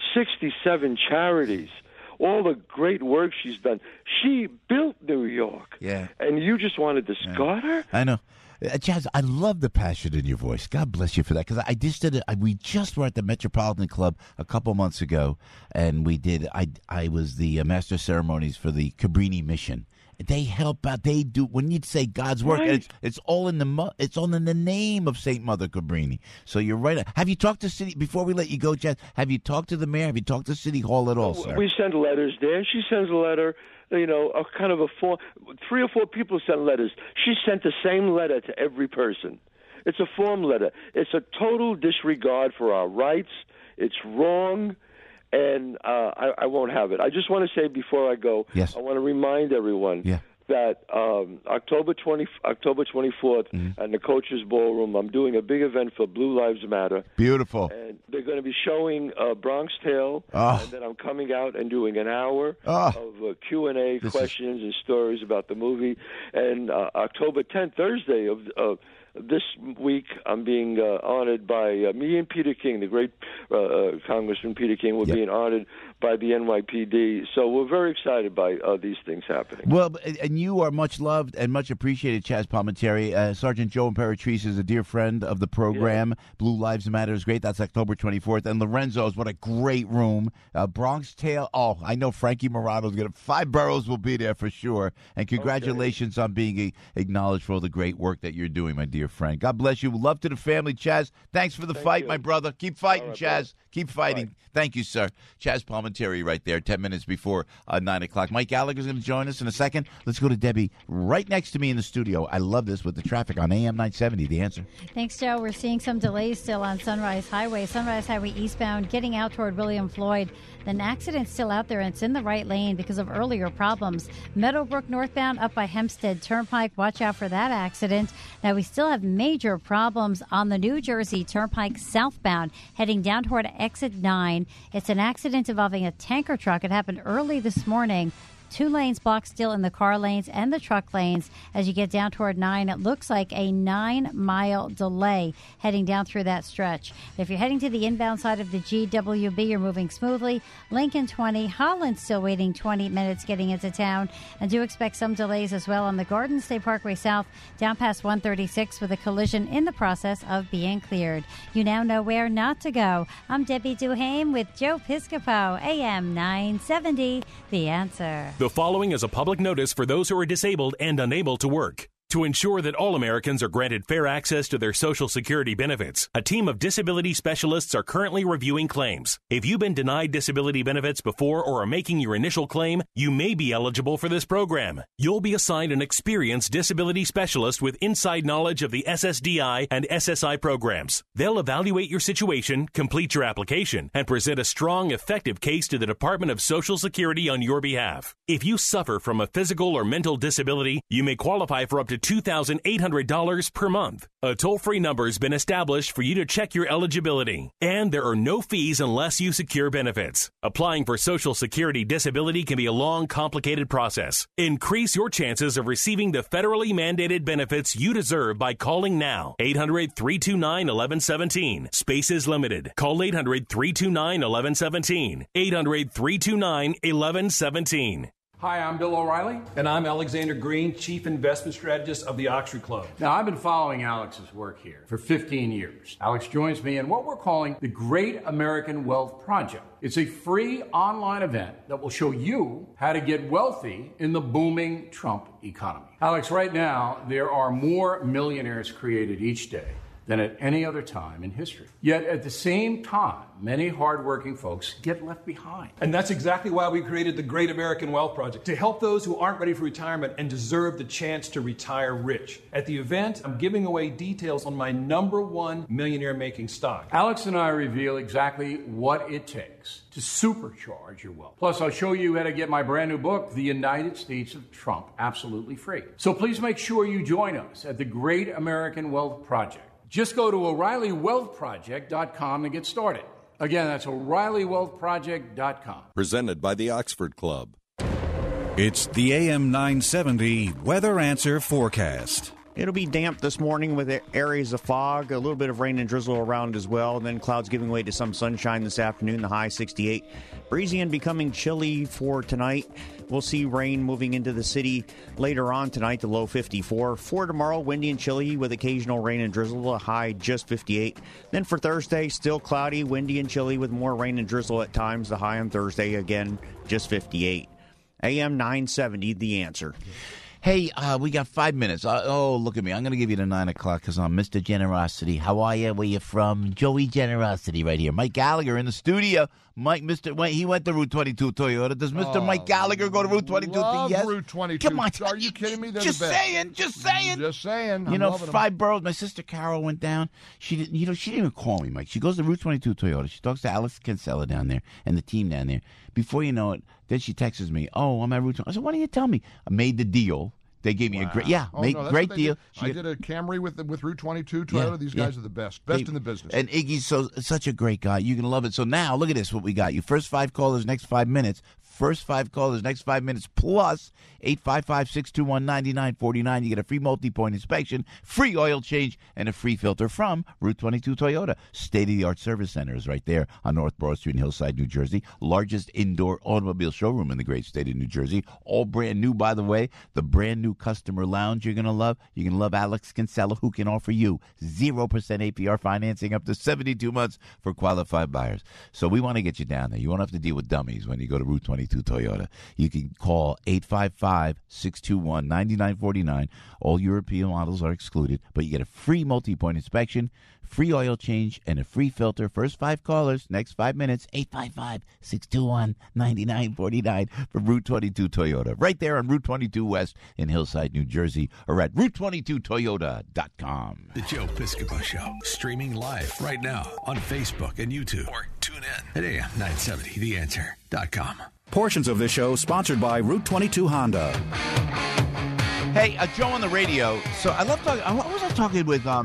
67 charities, all the great work she's done. She built New York. Yeah. And you just want to discard her? I know. Chaz, I love the passion in your voice. God bless you for that. Because I just did it. We just were at the Metropolitan Club a couple months ago, and we did. I was the master of ceremonies for the Cabrini Mission. They help out. They do. When you say God's work, right. it's all in the name of Saint Mother Cabrini. So you're right. Have you talked to city before we let you go, Chaz? Have you talked to the mayor? Have you talked to City Hall at all, sir? We send letters there. She sends a letter. A kind of a form. 3 or 4 people sent letters. She sent the same letter to every person. It's a form letter. It's a total disregard for our rights. It's wrong, and I won't have it. I just want to say before I go, yes. I want to remind everyone, that October 24th at the Coaches Ballroom, I'm doing a big event for Blue Lives Matter. Beautiful. And they're going to be showing Bronx Tale, and then I'm coming out and doing an hour of Q&A, questions and stories about the movie. And October 10th, Thursday of this week, I'm being honored by me and Peter King, the great Congressman Peter King. We're being honored by the NYPD. So we're very excited by these things happening. Well, and you are much loved and much appreciated, Chaz Palminteri. Sergeant Joe Imperatrice is a dear friend of the program. Yeah. Blue Lives Matter is great. That's October 24th. And Lorenzo's, what a great room. Bronx Tale. Oh, I know Frankie Morato's going to. 5 boroughs will be there for sure. And congratulations on being acknowledged for all the great work that you're doing, my dear friend. God bless you. Love to the family, Chaz. Thanks for the fight, my brother. Keep fighting, Chaz. Keep fighting. Right. Thank you, sir. Chaz Palminteri right there, 10 minutes before 9 o'clock. Mike Gallagher's going to join us in a second. Let's go to Debbie right next to me in the studio. I love this with the traffic on AM 970. The Answer. Thanks, Joe. We're seeing some delays still on Sunrise Highway eastbound, getting out toward William Floyd. An accident's still out there, and it's in the right lane because of earlier problems. Meadowbrook northbound up by Hempstead Turnpike. Watch out for that accident. Now, we still have major problems on the New Jersey Turnpike southbound, heading down toward exit 9. It's an accident involving a tanker truck. It happened early this morning. 2 lanes blocked still in the car lanes and the truck lanes. As you get down toward 9, it looks like a 9-mile delay heading down through that stretch. If you're heading to the inbound side of the GWB, you're moving smoothly. Lincoln 20, Holland still waiting 20 minutes getting into town. And do expect some delays as well on the Garden State Parkway South down past 136 with a collision in the process of being cleared. You now know where not to go. I'm Debbie Duhame with Joe Piscopo, AM 970, The Answer. The following is a public notice for those who are disabled and unable to work. To ensure that all Americans are granted fair access to their Social Security benefits, a team of disability specialists are currently reviewing claims. If you've been denied disability benefits before or are making your initial claim, you may be eligible for this program. You'll be assigned an experienced disability specialist with inside knowledge of the SSDI and SSI programs. They'll evaluate your situation, complete your application, and present a strong, effective case to the Department of Social Security on your behalf. If you suffer from a physical or mental disability, you may qualify for up to $2,800 per month. A toll-free number has been established for you to check your eligibility. And there are no fees unless you secure benefits. Applying for Social Security disability can be a long, complicated process. Increase your chances of receiving the federally mandated benefits you deserve by calling now. 800-329-1117. Space is limited. Call 800-329-1117. 800-329-1117. Hi, I'm Bill O'Reilly. And I'm Alexander Green, Chief Investment Strategist of the Oxford Club. Now, I've been following Alex's work here for 15 years. Alex joins me in what we're calling the Great American Wealth Project. It's a free online event that will show you how to get wealthy in the booming Trump economy. Alex, right now, there are more millionaires created each day than at any other time in history. Yet at the same time, many hardworking folks get left behind. And that's exactly why we created the Great American Wealth Project, to help those who aren't ready for retirement and deserve the chance to retire rich. At the event, I'm giving away details on my #1 millionaire-making stock. Alex and I reveal exactly what it takes to supercharge your wealth. Plus, I'll show you how to get my brand new book, The United States of Trump, absolutely free. So please make sure you join us at the Great American Wealth Project. Just go to O'ReillyWealthProject.com to get started. Again, that's O'ReillyWealthProject.com. Presented by the Oxford Club. It's the AM 970 Weather Answer Forecast. It'll be damp this morning with areas of fog, a little bit of rain and drizzle around as well, and then clouds giving way to some sunshine this afternoon, the high 68. Breezy and becoming chilly for tonight. We'll see rain moving into the city later on tonight, the low 54. For tomorrow, windy and chilly with occasional rain and drizzle, a high just 58. Then for Thursday, still cloudy, windy and chilly with more rain and drizzle at times, the high on Thursday, again, just 58. AM 970, The Answer. Hey, we got 5 minutes. Look at me. I'm going to give you the 9 o'clock because I'm Mr. Generosity. How are you? Where you from? Joey Generosity right here. Mike Gallagher in the studio. He went to Route 22 Toyota. Does Mr. Mike Gallagher go to Route 22? Love Yes. Route 22. Come on. Are you kidding me? They're Just the best. saying. Just saying. You I'm know, loving 5 boroughs. My sister Carol went down. She didn't even call me, Mike. She goes to Route 22 Toyota. She talks to Alex Kinsella down there and the team down there. Before you know it, then she texts me, "Oh, I'm at Route 22." I said, "Why didn't you tell me?" I made the deal. They gave me a great, great deal. I did a Camry with Route 22 Toyota. These guys are the best in the business. And Iggy's such a great guy. You're going to love it. So now, look at this, what we got. You first 5 callers, next 5 minutes. First 5 callers, next 5 minutes, plus 855-621-9949. You get a free multi-point inspection, free oil change, and a free filter from Route 22 Toyota. State-of-the-art service center is right there on North Broad Street in Hillside, New Jersey. Largest indoor automobile showroom in the great state of New Jersey. All brand new, by the way. The brand new customer lounge you're going to love. You're going to love Alex Kinsella, who can offer you 0% APR financing up to 72 months for qualified buyers. So we want to get you down there. You won't have to deal with dummies when you go to Route 22 Toyota. You can call 855-621-9949. All European models are excluded, but you get a free multi-point inspection, free oil change, and a free filter. First 5 callers, next 5 minutes, 855-621-9949 for Route 22 Toyota. Right there on Route 22 West in Hillside, New Jersey, or at Route22Toyota.com. The Joe Piscopo Show, streaming live right now on Facebook and YouTube. Or tune in at AM970theanswer.com. Portions of this show sponsored by Route 22 Honda. Hey, Joe on the radio. So I love talking. What was I talking with? I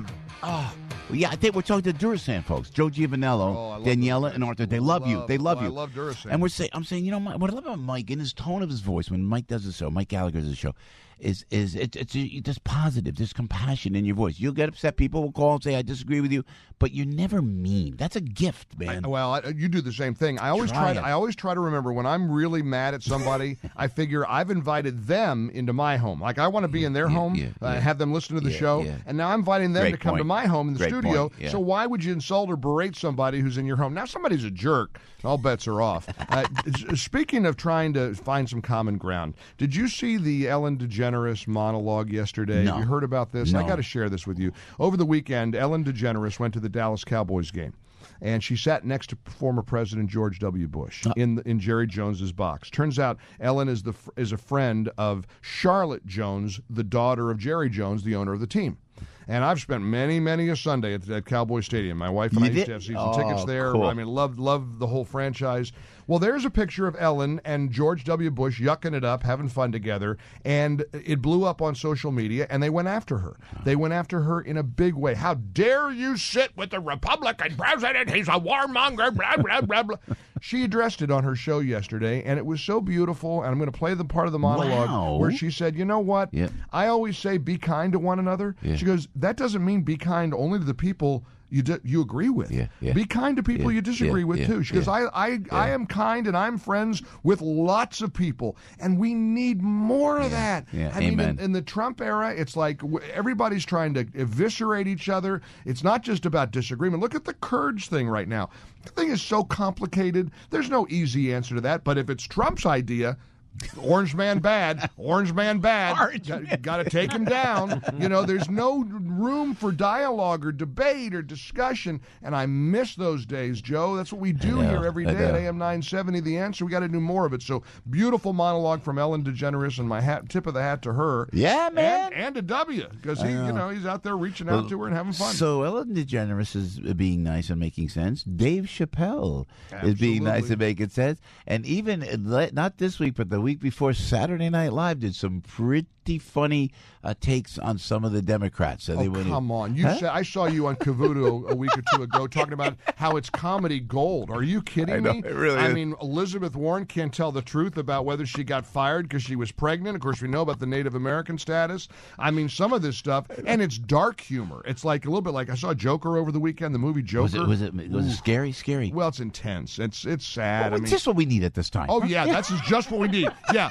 think we're talking to Durasan folks. Joe Giovanello, Daniela, and Arthur. They love you. They love you. I love Durasan. And I'm saying, you know, what I love about Mike and his tone of his voice when Mike does the show, Mike Gallagher does the show, is there's positive, there's compassion in your voice. You'll get upset. People will call and say, "I disagree with you," but you're never mean. That's a gift, man. You do the same thing. I always try to remember when I'm really mad at somebody. I figure I've invited them into my home. Like I want to be in their home, have them listen to the show, and now I'm inviting them to come to my home in the studio. So why would you insult or berate somebody who's in your home? Now somebody's a jerk. All bets are off. Speaking of trying to find some common ground, did you see the Ellen DeGeneres monologue yesterday? No. Have you heard about this? No. I got to share this with you. Over the weekend, Ellen DeGeneres went to the Dallas Cowboys game, and she sat next to former President George W. Bush in Jerry Jones's box. Turns out Ellen is a friend of Charlotte Jones, the daughter of Jerry Jones, the owner of the team. And I've spent many, many a Sunday at Cowboy Stadium. My wife and I used to have season tickets there. Cool. I mean, love the whole franchise. Well, there's a picture of Ellen and George W. Bush yucking it up, having fun together, and it blew up on social media, and they went after her. They went after her in a big way. How dare you sit with the Republican president? He's a warmonger, blah, blah, blah, blah. She addressed it on her show yesterday, and it was so beautiful, and I'm going to play the part of the monologue where she said, you know what? Yeah. I always say be kind to one another. Yeah. She goes, that doesn't mean be kind only to the people you agree with. Be kind to people you disagree with, too. She goes, I am kind, and I'm friends with lots of people, and we need more of that. I mean, in the Trump era, it's like everybody's trying to eviscerate each other. It's not just about disagreement. Look at the Kurds thing right now. The thing is so complicated. There's no easy answer to that, but if it's Trump's idea, Orange man bad. Orange man bad. Got to take him down. You know, there's no room for dialogue or debate or discussion, and I miss those days, Joe. That's what we do here every day at AM 970. The Answer. We got to do more of it. So beautiful monologue from Ellen DeGeneres, and my tip of the hat to her. Yeah, man. And to W, because he's out there reaching out to her and having fun. So Ellen DeGeneres is being nice and making sense. Dave Chappelle is being nice and making sense. And even not this week, but the week before, Saturday Night Live did some pretty funny takes on some of the Democrats. So come on. I saw you on Cavuto a week or two ago talking about how it's comedy gold. Are you kidding me? It really is. I mean, Elizabeth Warren can't tell the truth about whether she got fired because she was pregnant. Of course, we know about the Native American status. I mean, some of this stuff, and it's dark humor. It's like a little bit like I saw Joker over the weekend, the movie Joker. Was it scary? Scary. Well, it's intense. It's sad. Well, it's just what we need at this time. Oh, yeah, that's just what we need.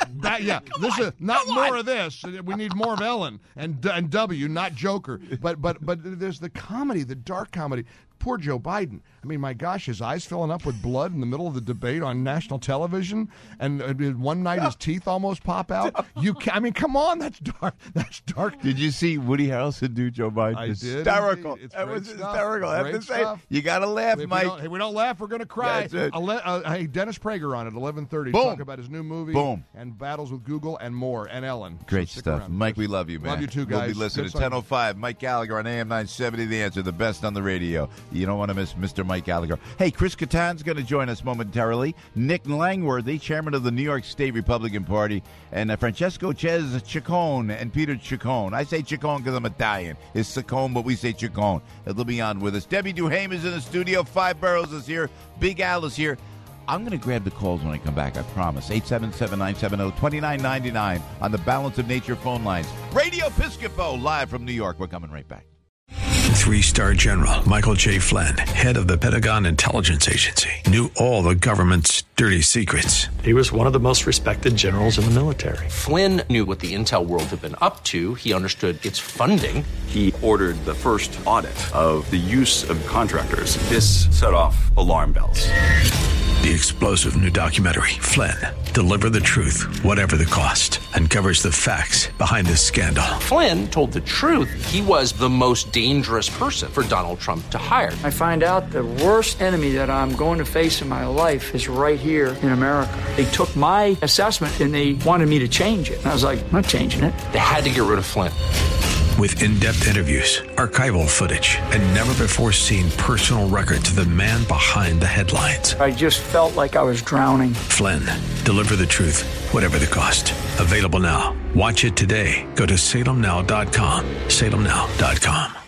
This is not more of this. We need more of Ellen and W, not Joker. But there's the comedy, the dark comedy. poor Joe Biden. I mean, my gosh, his eyes filling up with blood in the middle of the debate on national television, and one night his teeth almost pop out. I mean, come on, that's dark. That's dark. Did you see Woody Harrelson do Joe Biden? I did. Hysterical. That was hysterical. I have to say, you got to laugh, Mike. We don't laugh, we're going to cry. Hey, Dennis Prager on at 11:30 to talk about his new movie. Boom. And battles with Google and more, and Ellen. Great stuff. Around. Mike, we love you, man. Love you too, guys. We'll be listening to 10:05. Mike Gallagher on AM 970, The Answer, the best on the radio. You don't want to miss Mr. Mike Gallagher. Hey, Chris Kattan's going to join us momentarily. Nick Langworthy, chairman of the New York State Republican Party, and Francesco Ciccone and Peter Ciccone. I say Ciccone because I'm Italian. It's Ciccone, but we say Ciccone. They'll be on with us. Debbie Duhame is in the studio. Five Boroughs is here. Big Al is here. I'm going to grab the calls when I come back, I promise. 877-970-2999 on the Balance of Nature phone lines. Radio Piscopo, live from New York. We're coming right back. 3-star General Michael J. Flynn, head of the Pentagon Intelligence Agency, knew all the government's dirty secrets. He was one of the most respected generals in the military. Flynn knew what the intel world had been up to. He understood its funding. He ordered the first audit of the use of contractors. This set off alarm bells. The explosive new documentary, Flynn, Deliver the Truth, Whatever the Cost, uncovers the facts behind this scandal. Flynn told the truth. He was the most dangerous person for Donald Trump to hire. I find out the worst enemy that I'm going to face in my life is right here in America. They took my assessment and they wanted me to change it. And I was like, I'm not changing it. They had to get rid of Flynn. With in-depth interviews, archival footage, and never-before-seen personal records of the man behind the headlines. I just felt like I was drowning. Flynn, Deliver the Truth, Whatever the Cost. Available now. Watch it today. Go to salemnow.com. salemnow.com.